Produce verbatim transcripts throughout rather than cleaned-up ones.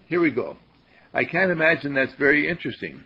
here we go. I can't imagine that's very interesting.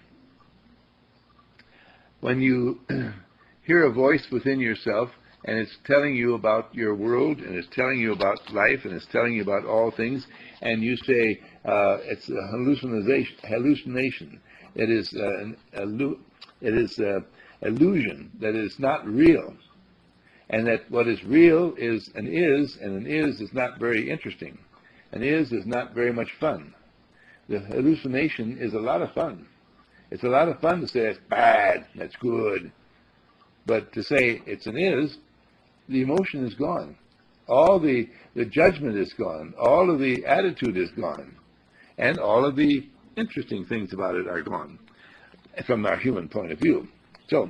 When you hear a voice within yourself, and it's telling you about your world, and it's telling you about life, and it's telling you about all things, and you say uh, it's a hallucination. Hallucination. It is uh, an illu- it is uh, illusion. That is not real, and that what is real is an is, and an is is not very interesting. An is is not very much fun. The hallucination is a lot of fun. It's a lot of fun to say it's bad, that's good, but to say it's an is, the emotion is gone. All the, the judgment is gone. All of the attitude is gone. And all of the interesting things about it are gone from our human point of view. So,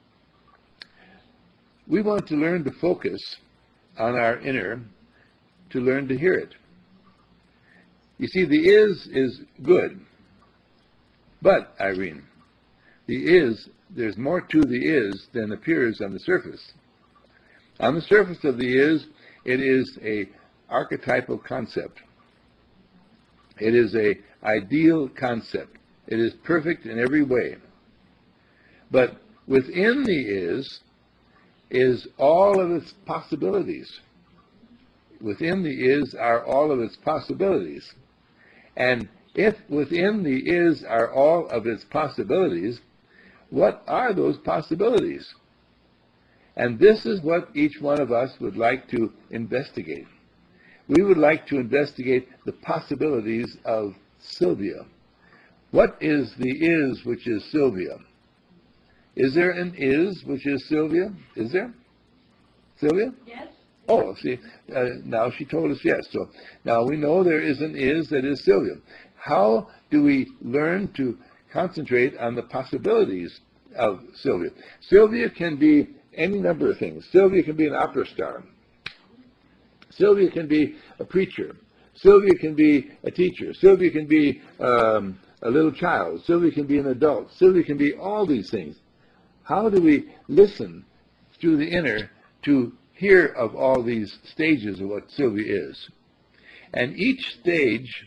we want to learn to focus on our inner to learn to hear it. You see, the is is good. But, Irene, the is, there's more to the is than appears on the surface. On the surface of the is, it is a archetypal concept. It is a ideal concept. It is perfect in every way. But within the is, is all of its possibilities. Within the is are all of its possibilities. And if within the is are all of its possibilities, what are those possibilities? And this is what each one of us would like to investigate. We would like to investigate the possibilities of Sylvia. What is the is which is Sylvia? Is there an is which is Sylvia? Is there? Sylvia? Yes. Oh, see, uh, now she told us yes. So now we know there is an is that is Sylvia. How do we learn to concentrate on the possibilities of Sylvia? Sylvia can be any number of things. Sylvia can be an opera star. Sylvia can be a preacher. Sylvia can be a teacher. Sylvia can be um, a little child. Sylvia can be an adult. Sylvia can be all these things. How do we listen through the inner to hear of all these stages of what Sylvia is? And each stage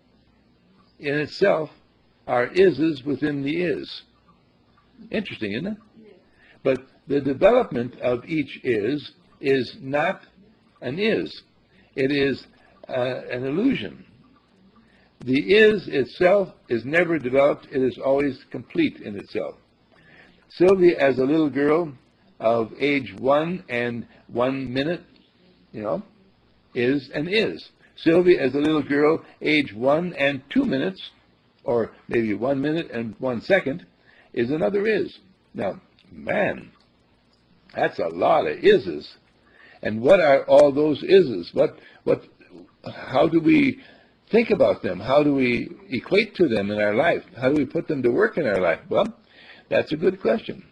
in itself are ises within the is. Interesting, isn't it? But the development of each is is not an is. It is uh, an illusion. The is itself is never developed. It is always complete in itself. Sylvia, as a little girl of age one and one minute, you know, is an is. Sylvia, as a little girl, age one and two minutes, or maybe one minute and one second, is another is. Now, man, that's a lot of ises. And what are all those ises? What, what, how do we think about them? How do we equate to them in our life? How do we put them to work in our life? Well, that's a good question.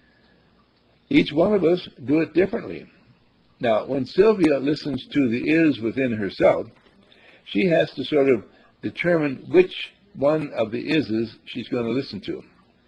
Each one of us do it differently. Now, when Sylvia listens to the is within herself, she has to sort of determine which one of the ises she's going to listen to.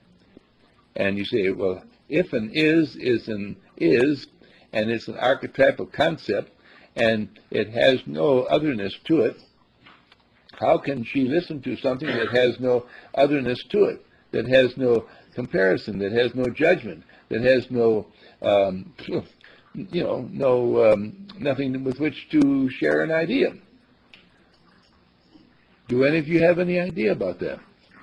And you say, well, if an is is an is, and it's an archetypal concept, and it has no otherness to it, how can she listen to something that has no otherness to it, that has no comparison, that has no judgment, that has no, um, you know, no um, nothing with which to share an idea? Do any of you have any idea about that?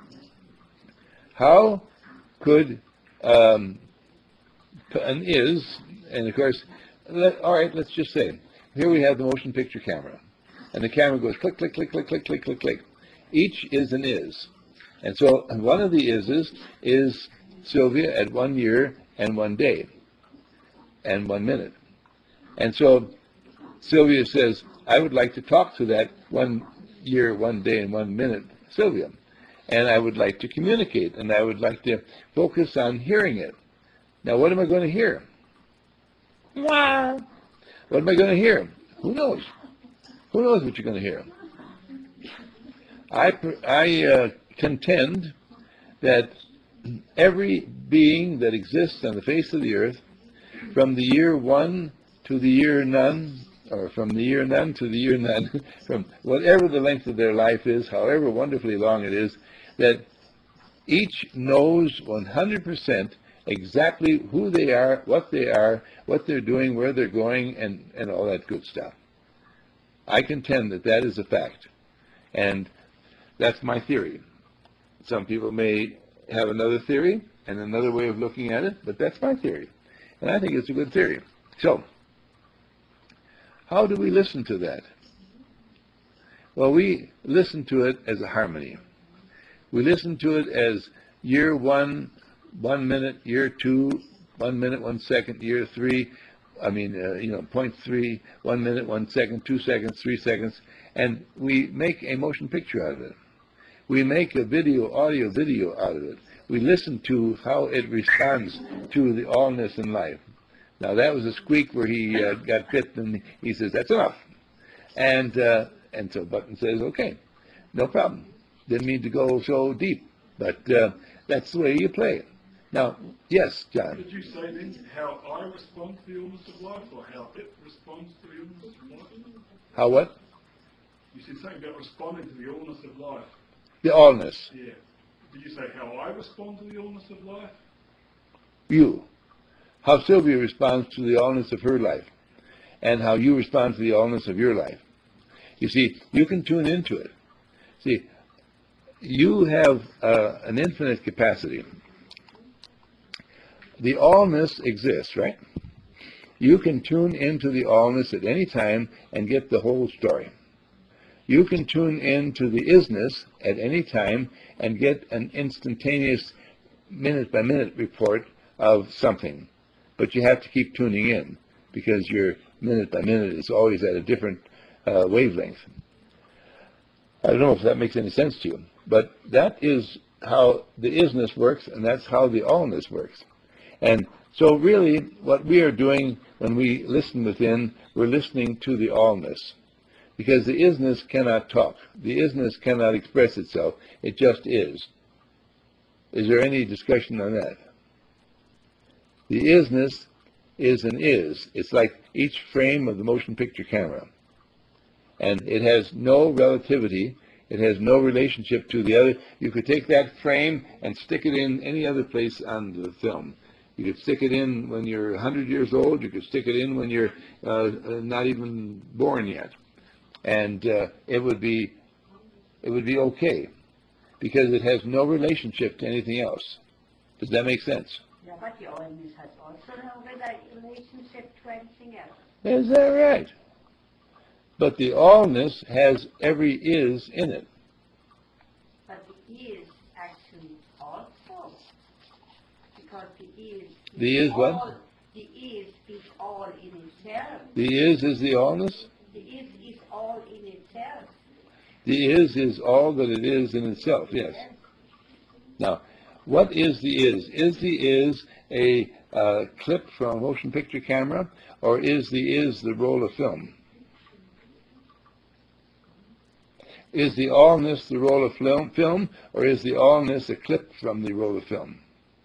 How could um, an is, and of course, let, all right, let's just say, here we have the motion picture camera, and the camera goes click, click, click, click, click, click, click, click. Each is an is. And so one of the ises is Sylvia at one year and one day and one minute. And so Sylvia says, I would like to talk to that one year, one day, and one minute Sylvia. And I would like to communicate, and I would like to focus on hearing it. Now, what am I going to hear? Wow. What am I going to hear? Who knows? Who knows what you're going to hear? I, I uh, contend that every being that exists on the face of the earth, from the year one to the year none, or from the year none to the year none, from whatever the length of their life is, however wonderfully long it is, that each knows one hundred percent exactly who they are, what they are, what they're doing, where they're going, and, and all that good stuff. I contend that that is a fact. And that's my theory. Some people may have another theory and another way of looking at it, but that's my theory. And I think it's a good theory. So, how do we listen to that? Well, we listen to it as a harmony. We listen to it as year one, one minute, year two, one minute, one second, year three, I mean, uh, you know, point three, one minute, one second, two seconds, three seconds, and we make a motion picture out of it. We make a video, audio video out of it. We listen to how it responds to the allness in life. Now, that was a squeak where he uh, got bit, and he says, that's enough. And, uh, and so Button says, okay, no problem. Didn't mean to go so deep, but uh, that's the way you play it. Now, yes, John. Did you say then how I respond to the illness of life, or how it responds to the illness of life? How what? You said something about responding to the illness of life. The allness. Yeah. Did you say how I respond to the illness of life? You. How Sylvia responds to the allness of her life, and how you respond to the allness of your life. You see, you can tune into it. See, you have uh, an infinite capacity. The allness exists, right? You can tune into the allness at any time and get the whole story. You can tune into the isness at any time and get an instantaneous minute-by-minute report of something. But you have to keep tuning in because your minute-by-minute is always at a different uh, wavelength. I don't know if that makes any sense to you, but that is how the isness works, and that's how the allness works. And so really what we are doing when we listen within, we're listening to the allness. Because the isness cannot talk. The isness cannot express itself. It just is. Is there any discussion on that? The isness is an is. It's like each frame of the motion picture camera. And it has no relativity. It has no relationship to the other. You could take that frame and stick it in any other place on the film. You could stick it in when you're one hundred years old. You could stick it in when you're uh, not even born yet. And uh, it would be it would be okay because it has no relationship to anything else. Does that make sense? Yeah, but the allness has also no relationship to anything else. Is that right? But the allness has every is in it. But the is actually also, because the is. The is all, what? The is is all in itself. The is is the allness? The is is all in itself. The is is all that it is in itself, yes. Now, what is the is? Is the is a uh, clip from a motion picture camera, or is the is the roll of film? Is the allness the roll of film, film, or is the allness a clip from the roll of film?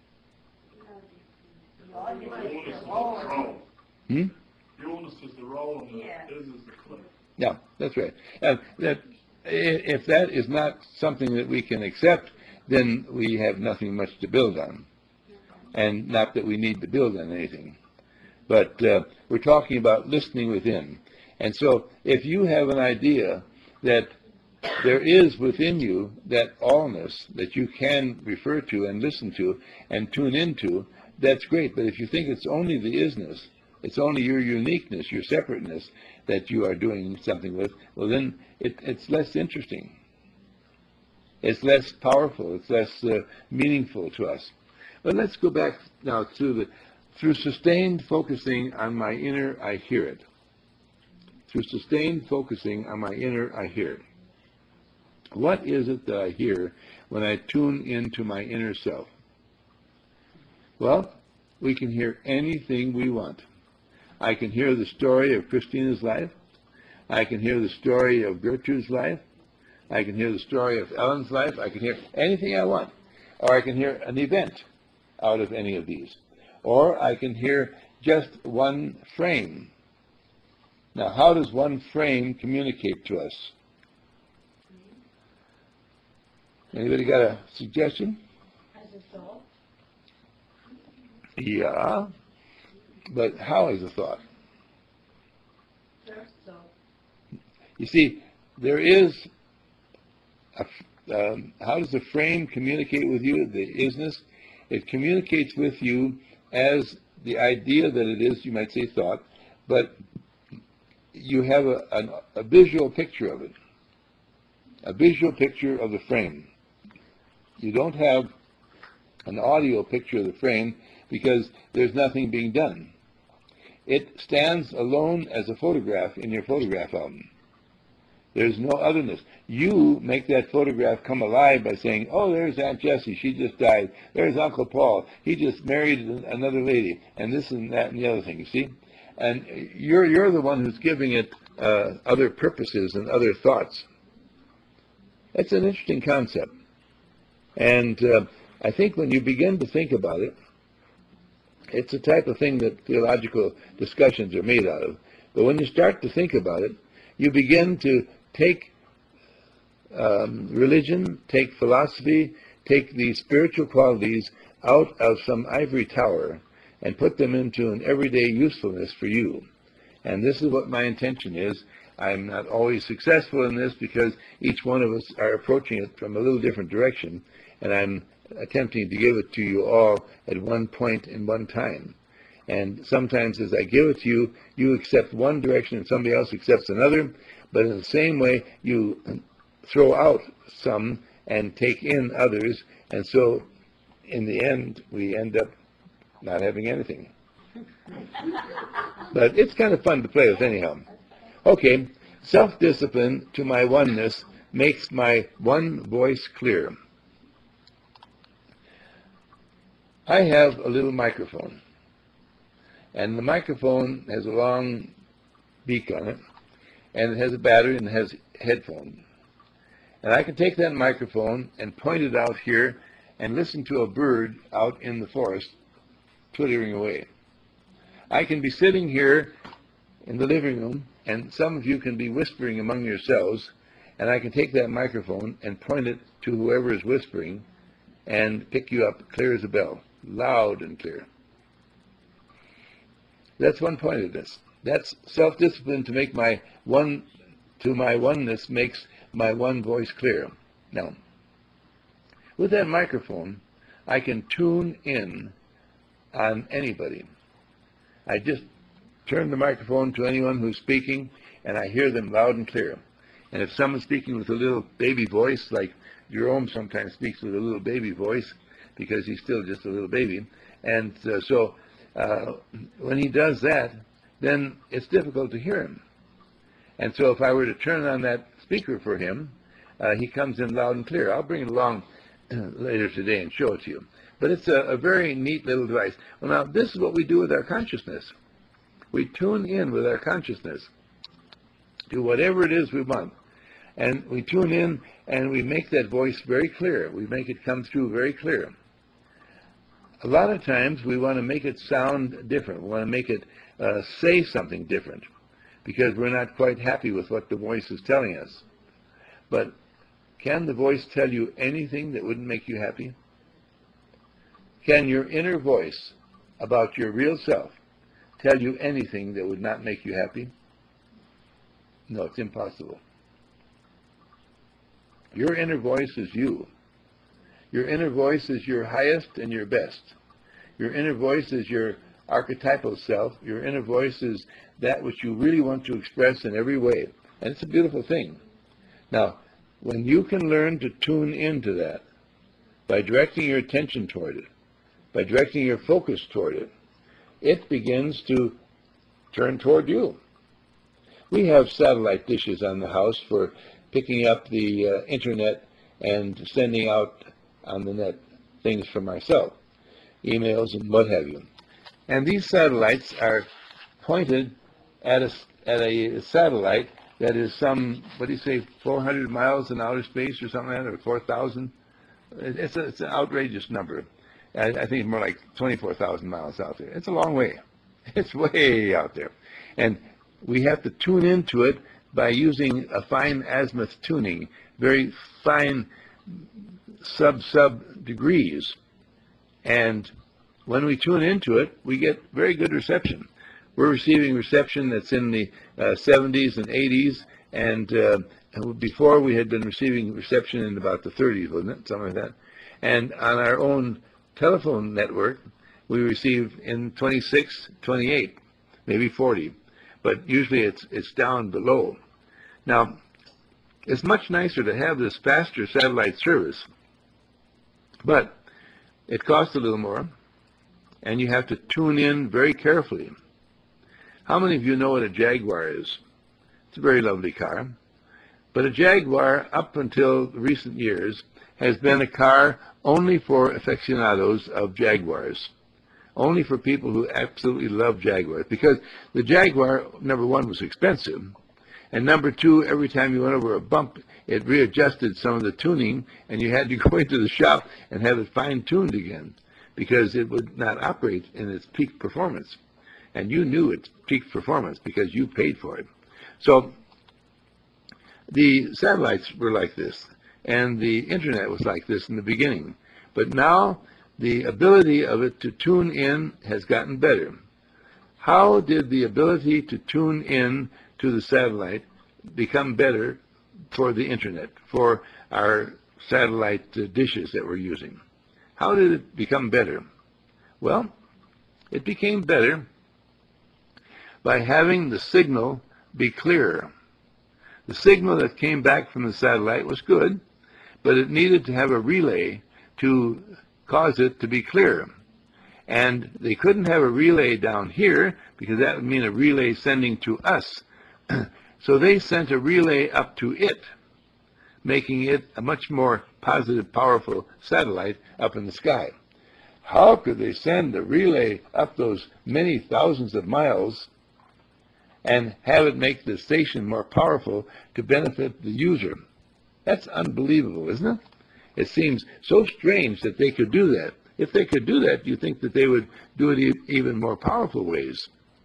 The allness The illness is is the the whole. roll. Hmm? The illness is the roll, and the Yeah. is is the clip. Yeah, that's right. Uh, that, if that is not something that we can accept, then we have nothing much to build on. And not that we need to build on anything. But uh, we're talking about listening within. And so if you have an idea that there is within you that allness that you can refer to and listen to and tune into, that's great. But if you think it's only the isness, it's only your uniqueness, your separateness that you are doing something with, well then it, it's less interesting. It's less powerful. It's less uh, meaningful to us. But let's go back now to the, through sustained focusing on my inner, I hear it. Through sustained focusing on my inner, I hear it. What is it that I hear when I tune into my inner self? Well, we can hear anything we want. I can hear the story of Christina's life. I can hear the story of Gertrude's life. I can hear the story of Ellen's life. I can hear anything I want. Or I can hear an event out of any of these. Or I can hear just one frame Now, how does one frame communicate to us? Anybody got a suggestion? As a thought. Yeah, but how is a thought? First thought. You see, there is a, um, how does the frame communicate with you, the isness? It communicates with you as the idea that it is, you might say thought, but you have a, a, a visual picture of it, a visual picture of the frame. You don't have an audio picture of the frame because there's nothing being done. It stands alone as a photograph in your photograph album. There's no otherness. You make that photograph come alive by saying, oh, there's Aunt Jessie, she just died. There's Uncle Paul, he just married another lady, and this and that and the other thing, you see? And you're, you're the one who's giving it uh, other purposes and other thoughts. It's an interesting concept. And uh, I think when you begin to think about it, it's the type of thing that theological discussions are made out of. But when you start to think about it, you begin to take um, religion, take philosophy, take these spiritual qualities out of some ivory tower and put them into an everyday usefulness for you. And this is what my intention is. I'm not always successful in this because each one of us are approaching it from a little different direction, and I'm attempting to give it to you all at one point in one time. And sometimes as I give it to you, you accept one direction and somebody else accepts another, but in the same way you throw out some and take in others, and so in the end we end up not having anything. But it's kind of fun to play with anyhow. Okay, self-discipline to my oneness makes my one voice clear. I have a little microphone, and the microphone has a long beak on it, and it has a battery and it has headphones. And I can take that microphone and point it out here and listen to a bird out in the forest twittering away. I can be sitting here in the living room, and some of you can be whispering among yourselves, and I can take that microphone and point it to whoever is whispering and pick you up clear as a bell, loud and clear. That's one point of this. That's self-discipline to make my one, to my oneness makes my one voice clear. Now, with that microphone, I can tune in on anybody. I just turn the microphone to anyone who's speaking, and I hear them loud and clear. And if someone's speaking with a little baby voice, like Jerome sometimes speaks with a little baby voice, because he's still just a little baby, and uh, so uh, when he does that, then it's difficult to hear him. And so if I were to turn on that speaker for him, uh, he comes in loud and clear. I'll bring it along later today and show it to you. But it's a, a very neat little device. Well, now, this is what we do with our consciousness. We tune in with our consciousness to whatever it is we want. And we tune in and we make that voice very clear. We make it come through very clear. A lot of times we want to make it sound different. We want to make it uh, say something different because we're not quite happy with what the voice is telling us. But can the voice tell you anything that wouldn't make you happy? Can your inner voice about your real self tell you anything that would not make you happy? No, it's impossible. Your inner voice is you. Your inner voice is your highest and your best. Your inner voice is your archetypal self. Your inner voice is that which you really want to express in every way. And it's a beautiful thing. Now, when you can learn to tune into that by directing your attention toward it, by directing your focus toward it, it begins to turn toward you. We have satellite dishes on the house for picking up the uh, internet and sending out on the net things from ourselves, emails and what have you. And these satellites are pointed at a, at a satellite that is some, what do you say, four hundred miles in outer space or something like that, or four thousand? It's, a, it's an outrageous number. I, I think it's more like twenty-four thousand miles out there. It's a long way. It's way out there. And we have to tune into it by using a fine azimuth tuning, very fine sub-sub degrees. And when we tune into it, we get very good reception. We're receiving reception that's in the uh, seventies and eighties, and uh, before we had been receiving reception in about the thirties, wasn't it? Something like that. And on our own telephone network, we receive in twenty-six, twenty-eight, maybe forty, but usually it's, it's down below. Now, it's much nicer to have this faster satellite service, but it costs a little more, and you have to tune in very carefully. How many of you know what a Jaguar is? It's a very lovely car. But a Jaguar, up until recent years, has been a car only for aficionados of Jaguars, only for people who absolutely love Jaguars. Because the Jaguar, number one, was expensive, and number two, every time you went over a bump, it readjusted some of the tuning, and you had to go into the shop and have it fine-tuned again, because it would not operate in its peak performance. And you knew its peak performance because you paid for it. So the satellites were like this, and the internet was like this in the beginning. But now the ability of it to tune in has gotten better. How did the ability to tune in to the satellite become better for the internet, for our satellite uh, dishes that we're using? How did it become better? Well, it became better by having the signal be clearer. The signal that came back from the satellite was good, but it needed to have a relay to cause it to be clearer. And they couldn't have a relay down here because that would mean a relay sending to us. So they sent a relay up to it, making it a much more positive, powerful satellite up in the sky. How could they send a relay up those many thousands of miles and have it make the station more powerful to benefit the user? That's unbelievable, isn't it? It seems so strange that they could do that. If they could do that, you think that they would do it in even more powerful ways.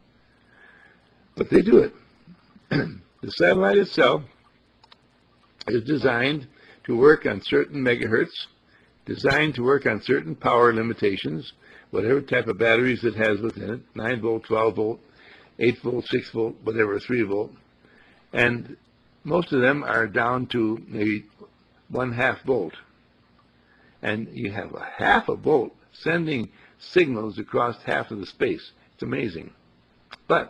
But they do it. The satellite itself is designed to work on certain megahertz, designed to work on certain power limitations, whatever type of batteries it has within it, nine volt, twelve volt, eight volt, six volt, whatever, three volt. And most of them are down to maybe one half volt. And you have a half a volt sending signals across half of the space. It's amazing. But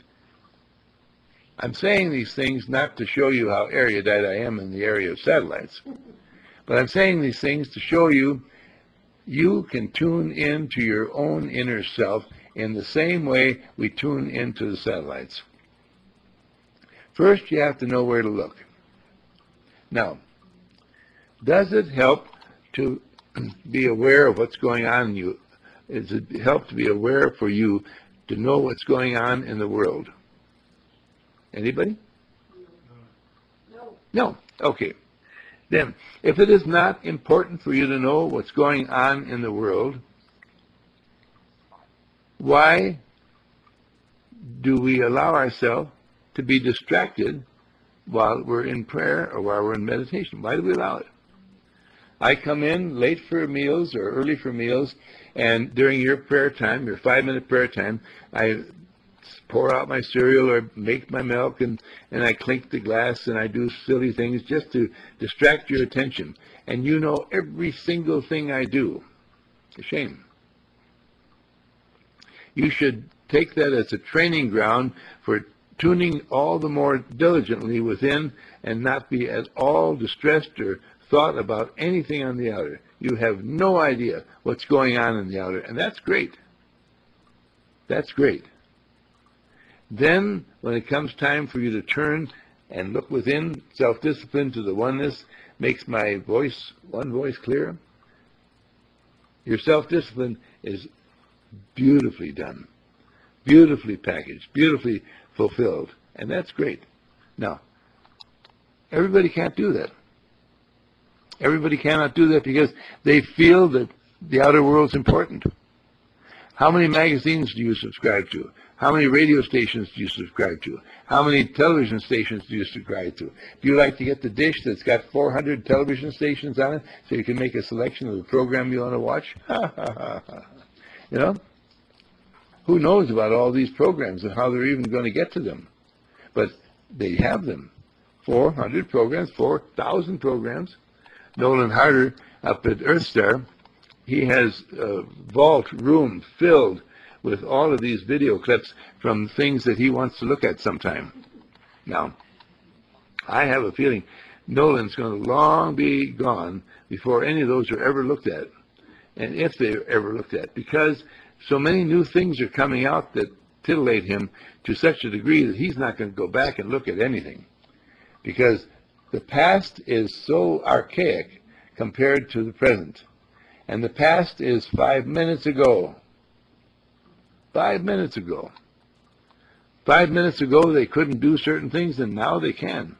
I'm saying these things not to show you how erudite I am in the area of satellites, but I'm saying these things to show you you can tune into your own inner self in the same way we tune into the satellites. First, you have to know where to look. Now, does it help to be aware of what's going on in you? Does it help to be aware for you to know what's going on in the world? Anybody? No. No. Okay. Then, if it is not important for you to know what's going on in the world, why do we allow ourselves to be distracted while we're in prayer or while we're in meditation? Why do we allow it? I come in late for meals or early for meals, and during your prayer time, your five-minute prayer time, I pour out my cereal or make my milk, and, and I clink the glass, and I do silly things just to distract your attention. And you know every single thing I do. It's a shame. You should take that as a training ground for tuning all the more diligently within and not be at all distressed or thought about anything on the outer. You have no idea what's going on in the outer, and that's great. That's great. Then, when it comes time for you to turn and look within, self-discipline to the oneness makes my voice, one voice clear. Your self-discipline is beautifully done, beautifully packaged, beautifully fulfilled, and that's great. Now, everybody can't do that. Everybody cannot do that because they feel that the outer world's important. How many magazines do you subscribe to? How many radio stations do you subscribe to? How many television stations do you subscribe to? Do you like to get the dish that's got four hundred television stations on it so you can make a selection of the program you want to watch? You know? Who knows about all these programs and how they're even going to get to them? But they have them. four hundred programs, four thousand programs. Nolan Harder up at Earthstar, he has a vault room filled with all of these video clips from things that he wants to look at sometime. Now, I have a feeling Nolan's going to long be gone before any of those are ever looked at, and if they're ever looked at, because so many new things are coming out that titillate him to such a degree that he's not going to go back and look at anything, because the past is so archaic compared to the present. And the past is five minutes ago. Five minutes ago. Five minutes ago they couldn't do certain things, and now they can.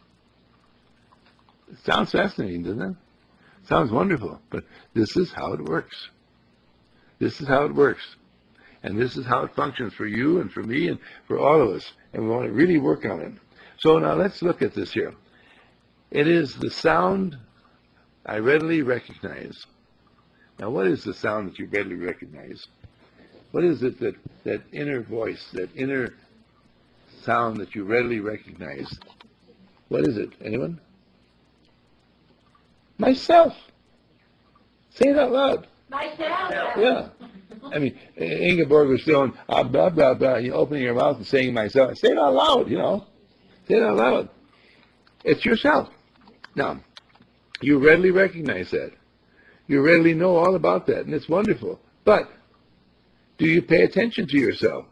It sounds fascinating, doesn't it? Sounds wonderful, but this is how it works. This is how it works. And this is how it functions for you and for me and for all of us. And we want to really work on it. So now let's look at this here. It is the sound I readily recognize. Now, what is the sound that you readily recognize? What is it that, that inner voice, that inner sound that you readily recognize? What is it? Anyone? Myself. Say it out loud. Myself. Yeah. I mean, Ingeborg was doing ah, blah, blah, blah, you opening your mouth and saying myself. Say it out loud, you know. Say it out loud. It's yourself. Now, you readily recognize that. You readily know all about that, and it's wonderful. But do you pay attention to yourself?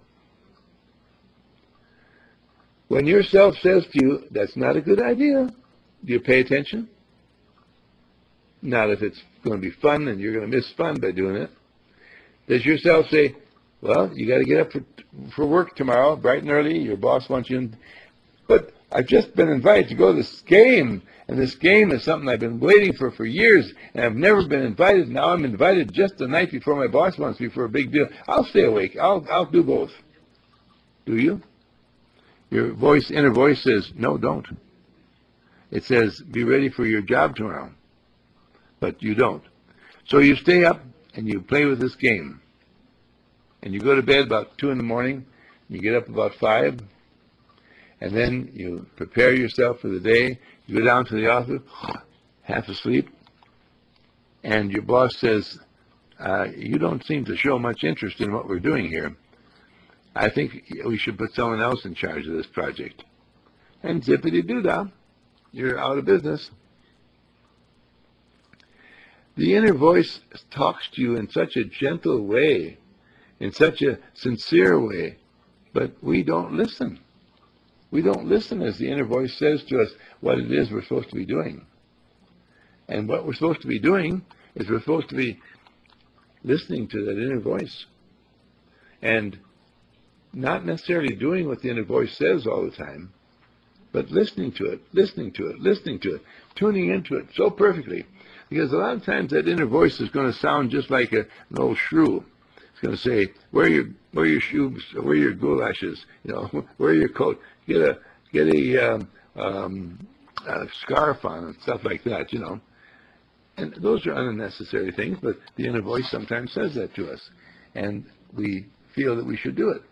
When yourself says to you, that's not a good idea, do you pay attention? Not if it's going to be fun and you're going to miss fun by doing it. Does yourself say, well, you got to get up for, for work tomorrow, bright and early, your boss wants you in, but I've just been invited to go to this game, and this game is something I've been waiting for for years, and I've never been invited. Now I'm invited just the night before my boss wants me for a big deal. I'll stay awake. I'll I'll do both. Do you? Your voice, inner voice says, no, don't. It says, be ready for your job tomorrow. But you don't. So you stay up and you play with this game. And you go to bed about two in the morning, you get up about five, and then you prepare yourself for the day. You go down to the office, half asleep, and your boss says, uh, you don't seem to show much interest in what we're doing here. I think we should put someone else in charge of this project. And zippity-doo-dah, you're out of business. The inner voice talks to you in such a gentle way, in such a sincere way, but we don't listen. We don't listen as the inner voice says to us what it is we're supposed to be doing. And what we're supposed to be doing is we're supposed to be listening to that inner voice. And not necessarily doing what the inner voice says all the time, but listening to it, listening to it, listening to it, tuning into it so perfectly. Because a lot of times that inner voice is going to sound just like a, an old shrew. It's going to say, wear your, wear your shoes, wear your goulashes, you know, wear your coat, get a, get a, um, um, a scarf on and stuff like that, you know. And those are unnecessary things, but the inner voice sometimes says that to us. And we feel that we should do it.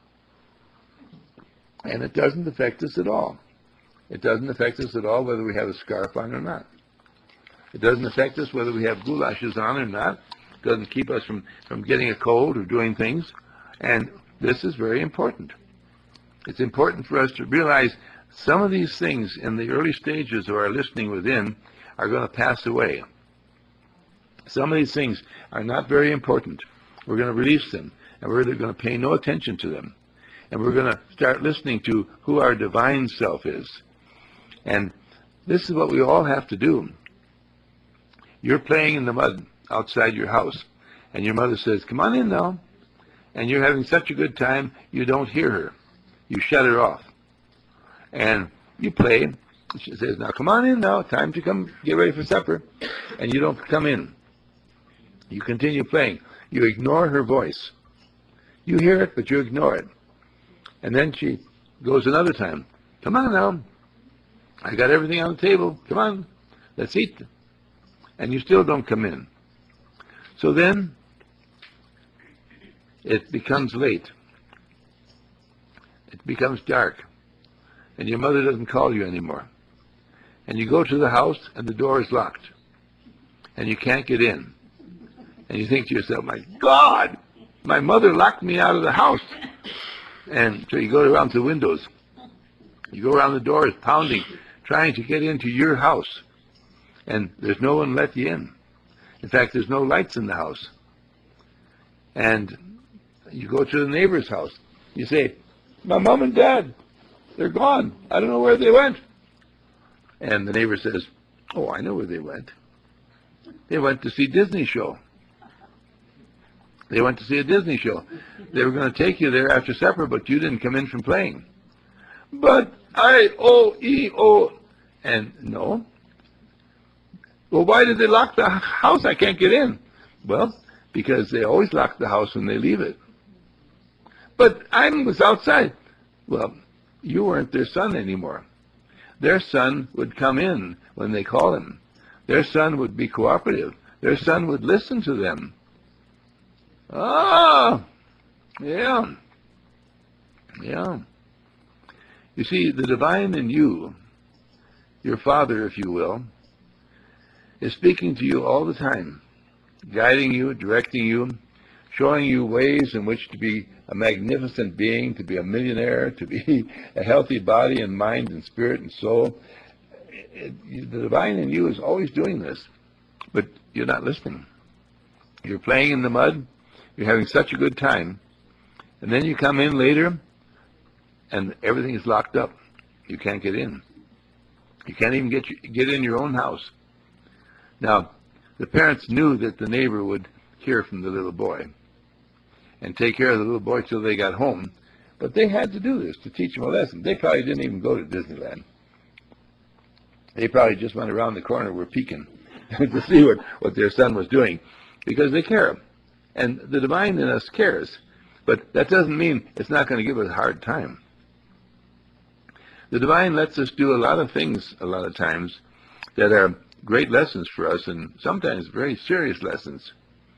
And it doesn't affect us at all. It doesn't affect us at all whether we have a scarf on or not. It doesn't affect us whether we have goulashes on or not. It doesn't keep us from, from getting a cold or doing things. And this is very important. It's important for us to realize some of these things in the early stages of our listening within are going to pass away. Some of these things are not very important. We're going to release them, and we're going to pay no attention to them. And we're going to start listening to who our divine self is. And this is what we all have to do. You're playing in the mud outside your house, and your mother says, come on in now. And you're having such a good time, you don't hear her. You shut her off. And you play. She says, now come on in now, time to come get ready for supper. And you don't come in. You continue playing. You ignore her voice. You hear it, but you ignore it. And then she goes another time. Come on now. I got everything on the table. Come on. Let's eat. And you still don't come in. So then it becomes late. It becomes dark. And your mother doesn't call you anymore. And you go to the house and the door is locked. And you can't get in. And you think to yourself, my God, my mother locked me out of the house. And so you go around to the windows. You go around the doors pounding, trying to get into your house. And there's no one let you in. In fact, there's no lights in the house. And you go to the neighbor's house. You say, my mom and dad, they're gone. I don't know where they went. And the neighbor says, oh, I know where they went. They went to see Disney show. They went to see a Disney show. They were going to take you there after supper, but you didn't come in from playing. But I O E O. And no. Well, why did they lock the house? I can't get in. Well, because they always lock the house when they leave it. But I was outside. Well, you weren't their son anymore. Their son would come in when they call him. Their son would be cooperative. Their son would listen to them. Ah, yeah, yeah. You see, the divine in you, your Father, if you will, is speaking to you all the time, guiding you, directing you, showing you ways in which to be a magnificent being, to be a millionaire, to be a healthy body and mind and spirit and soul. It, it, the divine in you is always doing this, but you're not listening. You're playing in the mud. You're having such a good time. And then you come in later, and everything is locked up. You can't get in. You can't even get, get in your own house. Now, the parents knew that the neighbor would hear from the little boy and take care of the little boy till they got home. But they had to do this to teach him a lesson. They probably didn't even go to Disneyland. They probably just went around the corner, were peeking to see what, what their son was doing, because they care. And the divine in us cares. But that doesn't mean it's not going to give us a hard time. The divine lets us do a lot of things a lot of times that are great lessons for us, and sometimes very serious lessons.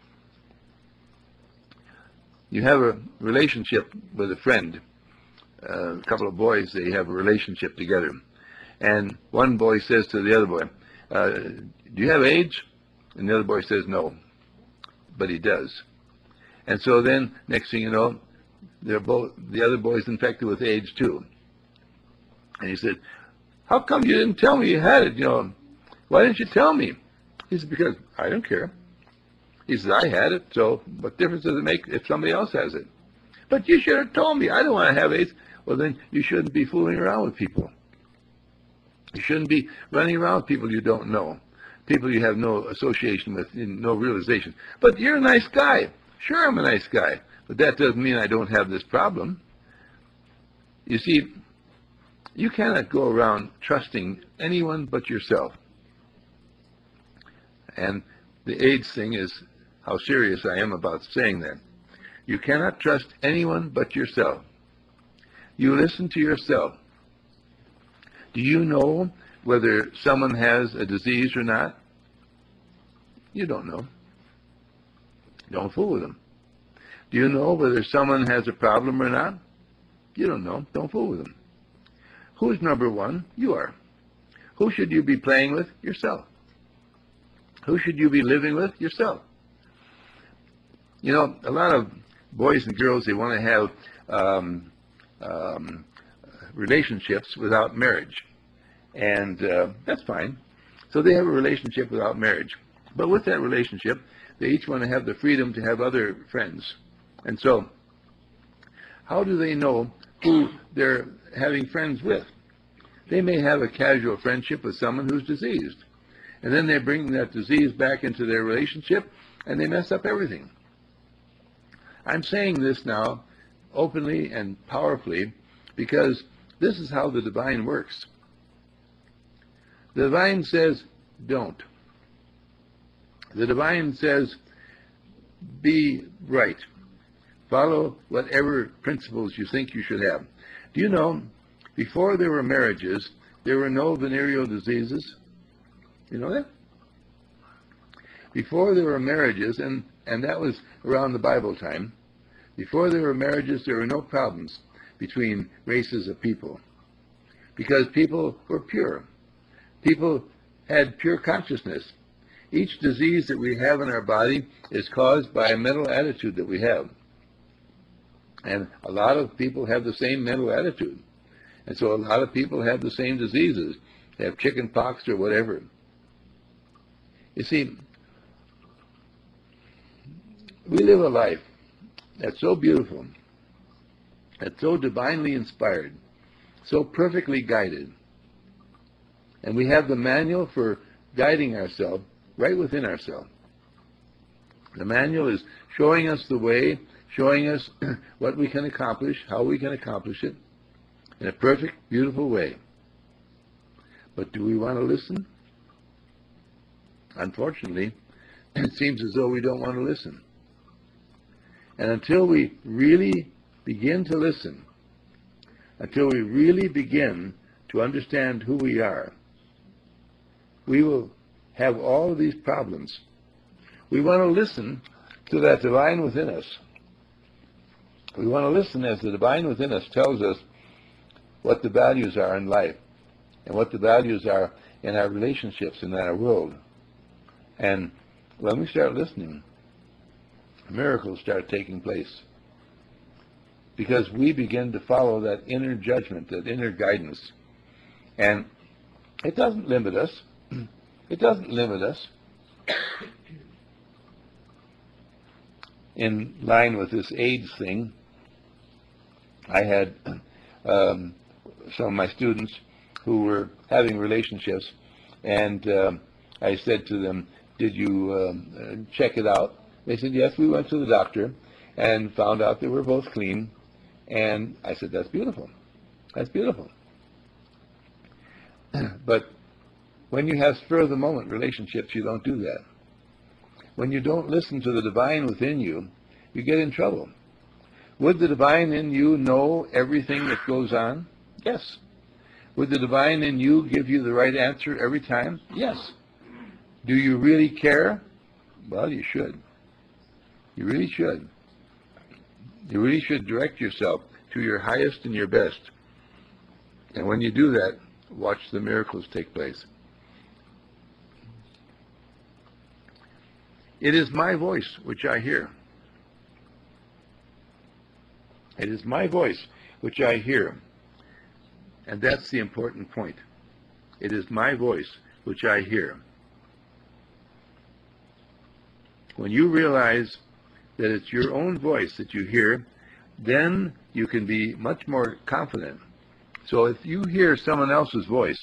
You have a relationship with a friend. Uh, a couple of boys, they have a relationship together. And one boy says to the other boy, uh, do you have AIDS? And the other boy says no, but he does. And so then, next thing you know, they're both, the other boy's infected with AIDS too. And he said, how come you didn't tell me you had it? You know, why didn't you tell me? He said, because I don't care. He says, I had it, so what difference does it make if somebody else has it? But you should have told me. I don't want to have AIDS. Well, then you shouldn't be fooling around with people. You shouldn't be running around with people you don't know, people you have no association with, no realization. But you're a nice guy. Sure, I'm a nice guy, but that doesn't mean I don't have this problem. You see, you cannot go around trusting anyone but yourself. And the AIDS thing is how serious I am about saying that. You cannot trust anyone but yourself. You listen to yourself. Do you know whether someone has a disease or not? You don't know. Don't fool with them. Do you know whether someone has a problem or not? You don't know. Don't fool with them. Who's number one? You are. Who should you be playing with? Yourself. Who should you be living with? Yourself. You know, a lot of boys and girls, they want to have um, um, relationships without marriage. And uh, that's fine. So they have a relationship without marriage. But with that relationship, they each want to have the freedom to have other friends. And so, how do they know who they're having friends with? They may have a casual friendship with someone who's diseased. And then they bring that disease back into their relationship, and they mess up everything. I'm saying this now openly and powerfully because this is how the divine works. The divine says, don't. The divine says, be right. Follow whatever principles you think you should have. Do you know, before there were marriages, there were no venereal diseases? You know that? Before there were marriages, and, and that was around the Bible time, before there were marriages, there were no problems between races of people, because people were pure. People had pure consciousness. Each disease that we have in our body is caused by a mental attitude that we have. And a lot of people have the same mental attitude. And so a lot of people have the same diseases. They have chicken pox or whatever. You see, we live a life that's so beautiful, that's so divinely inspired, so perfectly guided. And we have the manual for guiding ourselves right within ourselves. The manual is showing us the way, showing us what we can accomplish, how we can accomplish it, in a perfect, beautiful way. But do we want to listen? Unfortunately, it seems as though we don't want to listen. And until we really begin to listen, until we really begin to understand who we are, we will have all of these problems. We want to listen to that divine within us. We want to listen as the divine within us tells us what the values are in life and what the values are in our relationships in our world. And when we start listening, miracles start taking place, because we begin to follow that inner judgment, that inner guidance. And it doesn't limit us. It doesn't limit us. In line with this AIDS thing, I had um, some of my students who were having relationships, and uh, I said to them, did you um, check it out? They said, yes, we went to the doctor and found out they were both clean. And I said, that's beautiful. That's beautiful. But when you have spur-of-the-moment relationships, you don't do that. When you don't listen to the divine within you, you get in trouble. Would the divine in you know everything that goes on? Yes. Would the divine in you give you the right answer every time? Yes. Do you really care? Well, you should. You really should. You really should direct yourself to your highest and your best. And when you do that, watch the miracles take place. It is my voice which I hear. It is my voice which I hear. And that's the important point. It is my voice which I hear. When you realize that it's your own voice that you hear, then you can be much more confident. So if you hear someone else's voice,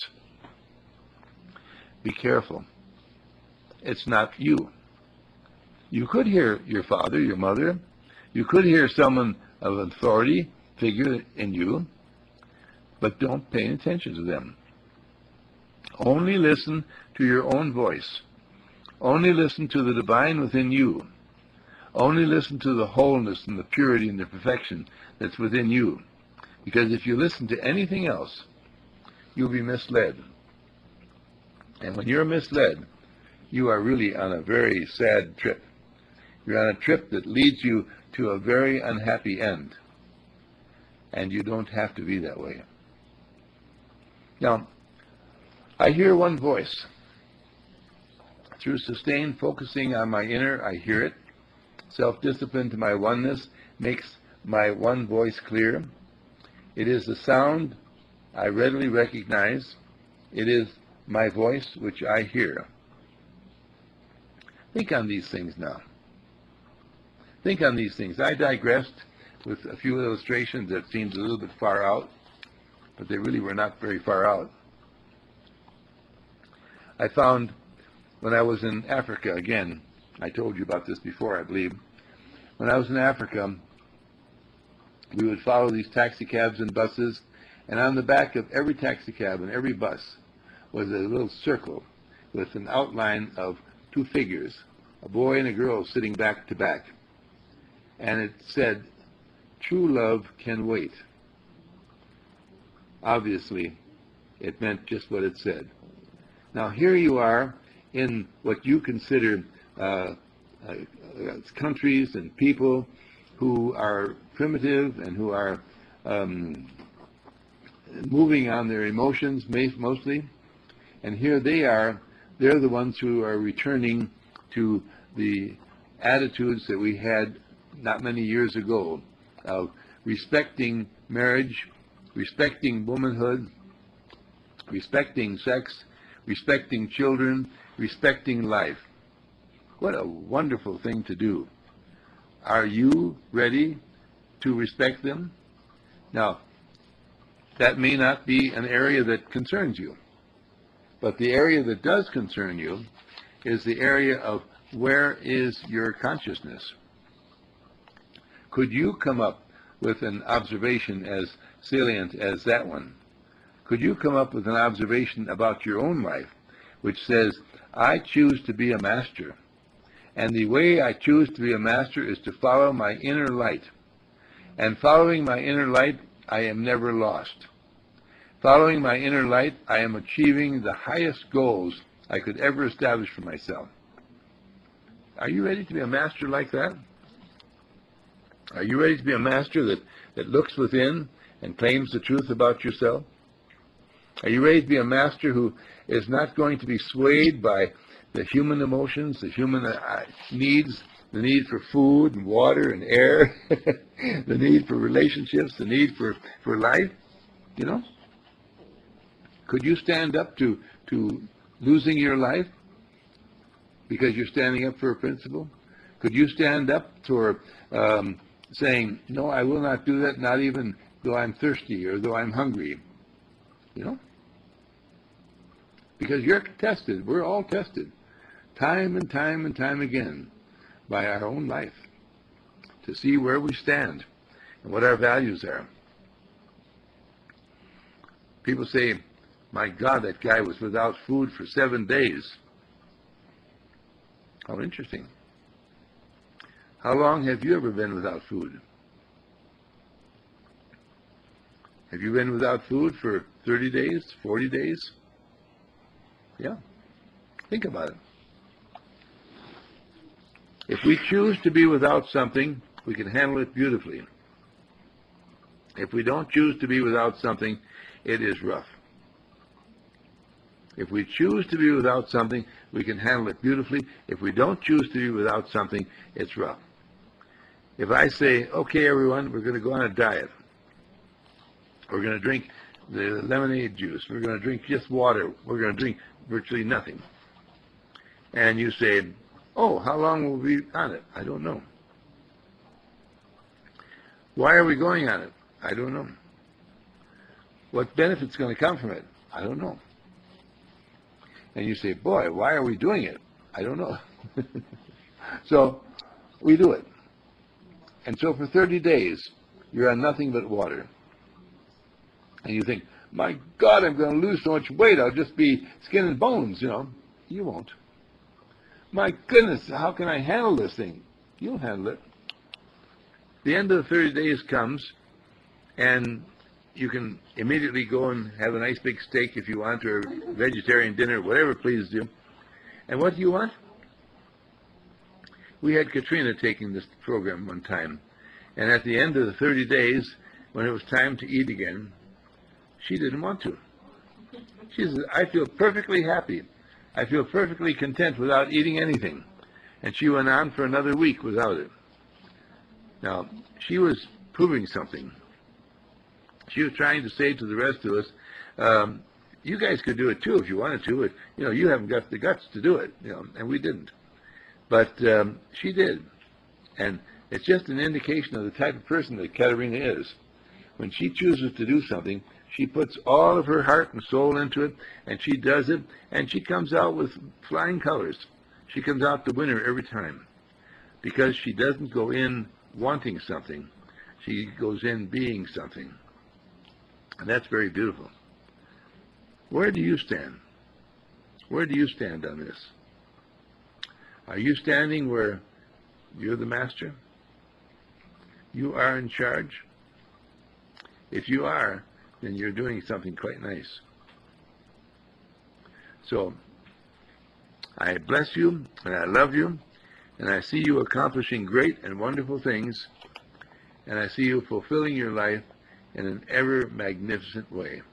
be careful. It's not you. You could hear your father, your mother. You could hear someone of authority figure in you, but don't pay attention to them. Only listen to your own voice. Only listen to the divine within you. Only listen to the wholeness and the purity and the perfection that's within you. Because if you listen to anything else, you'll be misled. And when you're misled, you are really on a very sad trip. You're on a trip that leads you to a very unhappy end. And you don't have to be that way. Now, I hear one voice. Through sustained focusing on my inner, I hear it. Self-discipline to my oneness makes my one voice clear. It is the sound I readily recognize. It is my voice which I hear. Think on these things now. Think on these things. I digressed with a few illustrations that seemed a little bit far out, but they really were not very far out. I found when I was in Africa, again, I told you about this before, I believe. When I was in Africa, we would follow these taxi cabs and buses, and on the back of every taxi cab and every bus was a little circle with an outline of two figures. a boy and a girl sitting back to back. And it said, "True love can wait." Obviously, it meant just what it said. Now here you are in what you consider uh, uh, countries and people who are primitive and who are um, moving on their emotions mostly. And here they are, they're the ones who are returning to the attitudes that we had not many years ago of respecting marriage, respecting womanhood, respecting sex, respecting children, respecting life. What a wonderful thing to do. Are you ready to respect them? Now, that may not be an area that concerns you, but the area that does concern you is the area of where is your consciousness? Could you come up with an observation as salient as that one? Could you come up with an observation about your own life which says, I choose to be a master, and the way I choose to be a master is to follow my inner light, and following my inner light, I am never lost. Following my inner light, I am achieving the highest goals I could ever establish for myself. Are you ready to be a master like that? Are you ready to be a master that, that looks within and claims the truth about yourself? Are you ready to be a master who is not going to be swayed by the human emotions, the human uh, needs, the need for food and water and air, the need for relationships, the need for, for life, you know? Could you stand up to, to losing your life because you're standing up for a principle? Could you stand up for um, saying, no, I will not do that, not even though I'm thirsty or though I'm hungry? You know? Because you're tested. We're all tested. Time and time and time again by our own life to see where we stand and what our values are. People say, my God, that guy was without food for seven days. How interesting. How long have you ever been without food? Have you been without food for thirty days, forty days? Yeah. Think about it. If we choose to be without something, we can handle it beautifully. If we don't choose to be without something, it is rough. If we choose to be without something, we can handle it beautifully. If we don't choose to be without something, it's rough. If I say, okay, everyone, we're going to go on a diet. We're going to drink the lemonade juice. We're going to drink just water. We're going to drink virtually nothing. And you say, oh, how long will we be on it? I don't know. Why are we going on it? I don't know. What benefit's going to come from it? I don't know. And you say, boy, why are we doing it? I don't know. So we do it. And so for thirty days, you're on nothing but water. And you think, my God, I'm going to lose so much weight. I'll just be skin and bones, you know. You won't. My goodness, how can I handle this thing? You'll handle it. The end of the thirty days comes, and you can immediately go and have a nice big steak if you want, or a vegetarian dinner, whatever pleases you. And what do you want? We had Katrina taking this program one time, and at the end of the thirty days, when it was time to eat again, she didn't want to. She said, I feel perfectly happy. I feel perfectly content without eating anything. And she went on for another week without it. Now, she was proving something. She was trying to say to the rest of us, um, you guys could do it too if you wanted to, but you know, you haven't got the guts to do it, you know, and we didn't. But um, she did. And it's just an indication of the type of person that Katerina is. When she chooses to do something, she puts all of her heart and soul into it, and she does it, and she comes out with flying colors. She comes out the winner every time, because she doesn't go in wanting something. She goes in being something. And that's very beautiful. Where do you stand? Where do you stand on this? Are you standing where you're the master? You are in charge? If you are, then you're doing something quite nice. So, I bless you, and I love you, and I see you accomplishing great and wonderful things, and I see you fulfilling your life in an ever magnificent way.